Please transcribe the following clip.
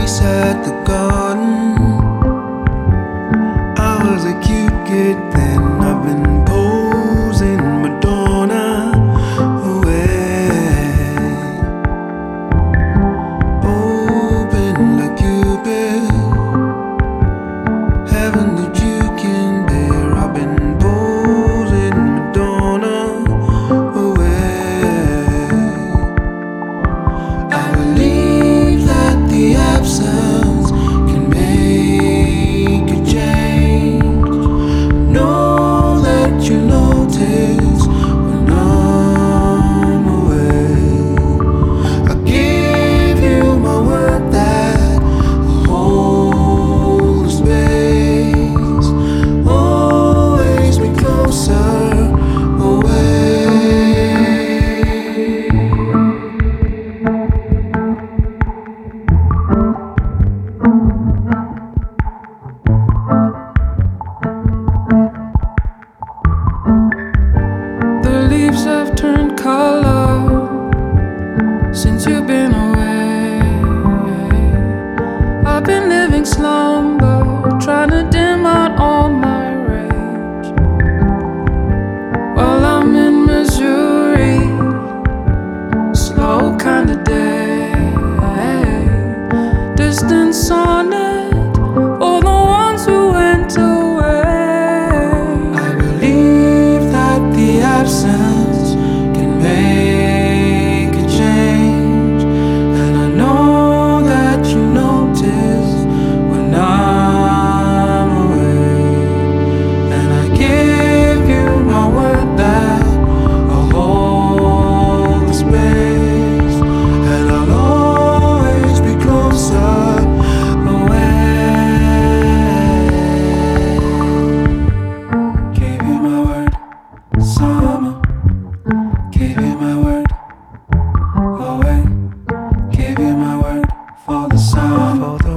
at the garden. I was a cute kid then. I've been posing Madonna away. Open like Cupid, heaven that you can bear. I've been posing Madonna away. I believe that the absence can make a change. Know that you notice when I'm away. I give you my word that I'll hold the space, always be closer away. The leaves have turned color since you've been away. I've been living slumber, trying to dim out all my rage. While I'm in Missouri, slow kind of day. Distant sonnet for the ones who went away. I believe that the absence can make a change, and I know that you notice when I'm away. And I give you my word that I'll hold the space, and I'll always be closer away. Gave you my word, summer. Gave you my word, away. Gave you my word for the summer.